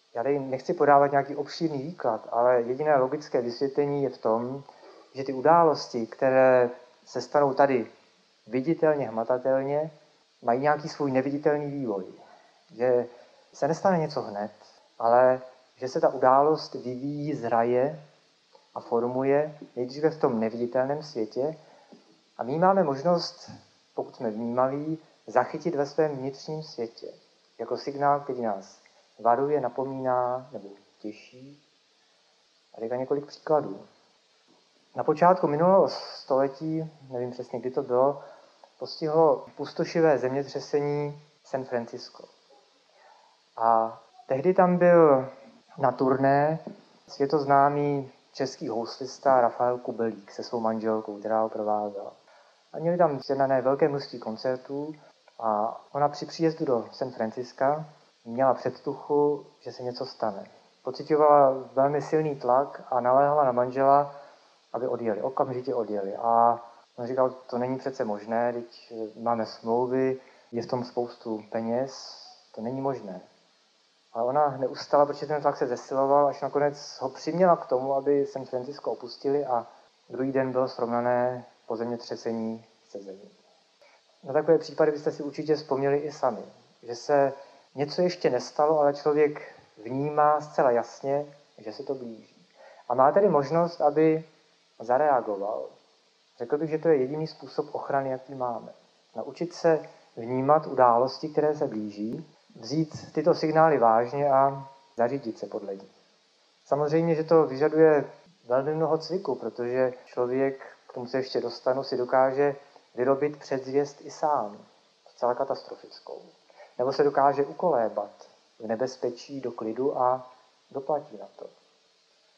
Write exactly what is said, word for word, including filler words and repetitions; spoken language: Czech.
Já tady nechci podávat nějaký obšírný výklad, ale jediné logické vysvětlení je v tom, že ty události, které se stanou tady viditelně, hmatatelně, mají nějaký svůj neviditelný vývoj. Že se nestane něco hned, ale že se ta událost vyvíjí, zraje a formuje nejdříve v tom neviditelném světě a my máme možnost, pokud jsme vnímaví, zachytit ve svém vnitřním světě. Jako signál, který nás varuje, napomíná nebo těší. A teďka několik příkladů. Na počátku minulého století, nevím přesně, kdy to bylo, postihlo pustošivé zemětřesení San Francisco. A tehdy tam byl na turné světoznámý český houslista Rafael Kubelík se svou manželkou, která ho provázela. A měli tam sjednané velké množství koncertů a ona při příjezdu do San Francisca měla předtuchu, že se něco stane. Pocitovala velmi silný tlak a naléhala na manžela, aby odjeli, okamžitě odjeli. A on říkal, to není přece možné, teď máme smlouvy, je v tom spoustu peněz, to není možné. Ale ona neustala, protože ten tlak se zesiloval, až nakonec ho přiměla k tomu, aby San Francisco opustili a druhý den bylo srovnané po zemětřesení se zemí. Na takové případy byste si určitě vzpomněli i sami, že se něco ještě nestalo, ale člověk vnímá zcela jasně, že se to blíží. A má tedy možnost, aby zareagoval. Řekl bych, že to je jediný způsob ochrany, jaký máme. Naučit se vnímat události, které se blíží, vzít tyto signály vážně a zařídit se podle nich. Samozřejmě, že to vyžaduje velmi mnoho cviku, protože člověk, k tomu se ještě dostanu, si dokáže vyrobit předzvěst i sám, zcela katastrofickou. Nebo se dokáže ukolébat v nebezpečí do klidu a doplatí na to.